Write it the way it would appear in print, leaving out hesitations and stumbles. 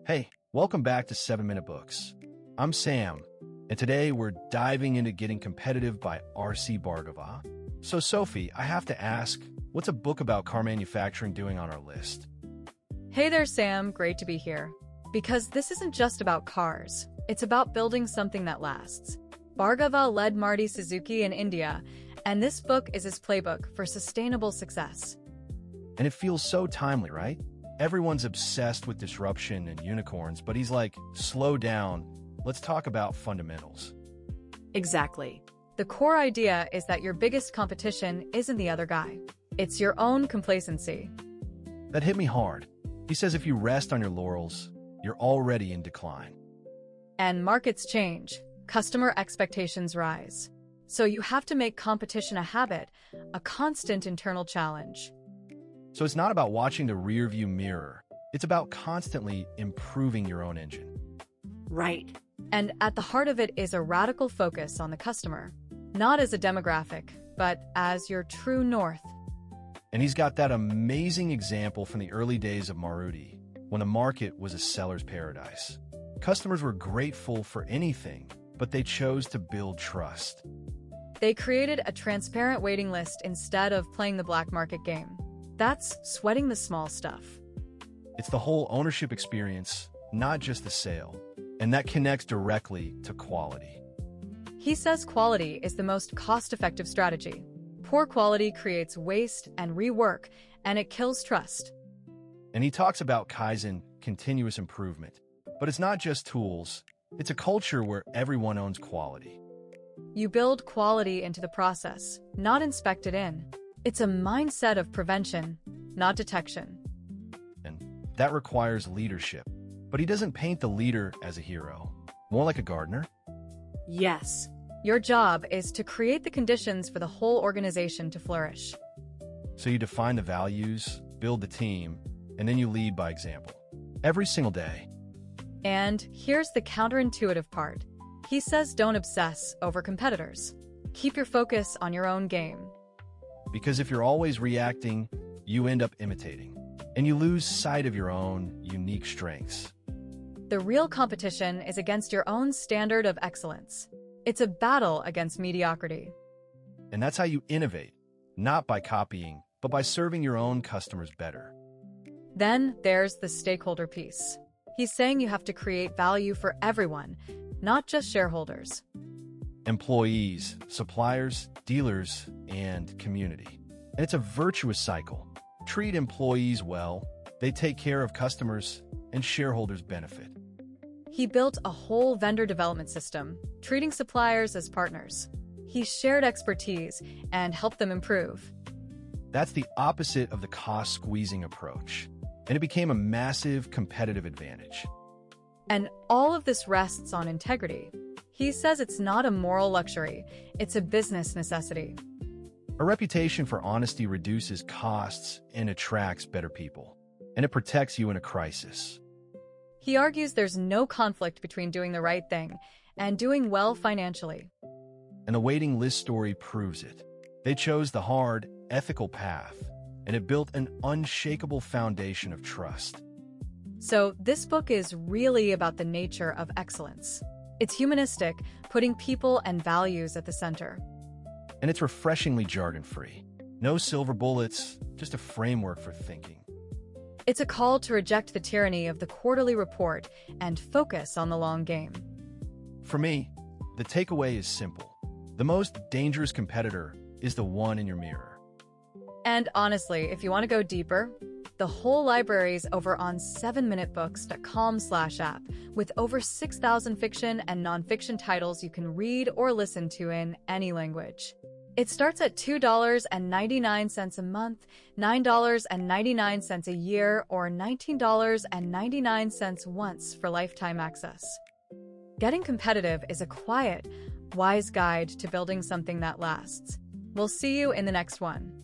Hey, welcome back to 7 Minute Books. I'm Sam, and today we're diving into Getting Competitive by R.C. Bhargava. So, Sophie, I have to ask, what's a book about car manufacturing doing on our list? Hey there, Sam. Great to be here. Because this isn't just about cars. It's about building something that lasts. Bhargava led Maruti Suzuki in India, and this book is his playbook for sustainable success. And it feels so timely, right? Everyone's obsessed with disruption and unicorns, but he's like, slow down. Let's talk about fundamentals. Exactly. The core idea is that your biggest competition isn't the other guy. It's your own complacency. That hit me hard. He says if you rest on your laurels, you're already in decline. And markets change. Customer expectations rise. So you have to make competition a habit, a constant internal challenge. So it's not about watching the rearview mirror. It's about constantly improving your own engine. Right. And at the heart of it is a radical focus on the customer, not as a demographic, but as your true north. And he's got that amazing example from the early days of Maruti, when the market was a seller's paradise. Customers were grateful for anything, but they chose to build trust. They created a transparent waiting list instead of playing the black market game. That's sweating the small stuff. It's the whole ownership experience, not just the sale. And that connects directly to quality. He says quality is the most cost-effective strategy. Poor quality creates waste and rework, and it kills trust. And he talks about Kaizen, continuous improvement. But it's not just tools. It's a culture where everyone owns quality. You build quality into the process, not inspect it in. It's a mindset of prevention, not detection. And that requires leadership. But he doesn't paint the leader as a hero, more like a gardener. Yes. Your job is to create the conditions for the whole organization to flourish. So you define the values, build the team, and then you lead by example. Every single day. And here's the counterintuitive part. He says don't obsess over competitors. Keep your focus on your own game. Because if you're always reacting, you end up imitating, and you lose sight of your own unique strengths. The real competition is against your own standard of excellence. It's a battle against mediocrity. And that's how you innovate, not by copying, but by serving your own customers better. Then there's the stakeholder piece. He's saying you have to create value for everyone, not just shareholders. Employees, suppliers, dealers, and community. And it's a virtuous cycle. Treat employees well, they take care of customers, and shareholders benefit. He built a whole vendor development system, treating suppliers as partners. He shared expertise and helped them improve. That's the opposite of the cost-squeezing approach, and it became a massive competitive advantage. And all of this rests on integrity. He says it's not a moral luxury, it's a business necessity. A reputation for honesty reduces costs and attracts better people, and it protects you in a crisis. He argues there's no conflict between doing the right thing and doing well financially. And the waiting list story proves it. They chose the hard, ethical path, and it built an unshakable foundation of trust. So this book is really about the nature of excellence. It's humanistic, putting people and values at the center. And it's refreshingly jargon-free. No silver bullets, just a framework for thinking. It's a call to reject the tyranny of the quarterly report and focus on the long game. For me, the takeaway is simple. The most dangerous competitor is the one in your mirror. And honestly, if you want to go deeper, the whole library is over on 7minutebooks.com/app with over 6,000 fiction and nonfiction titles you can read or listen to in any language. It starts at $2.99 a month, $9.99 a year, or $19.99 once for lifetime access. Getting Competitive is a quiet, wise guide to building something that lasts. We'll see you in the next one.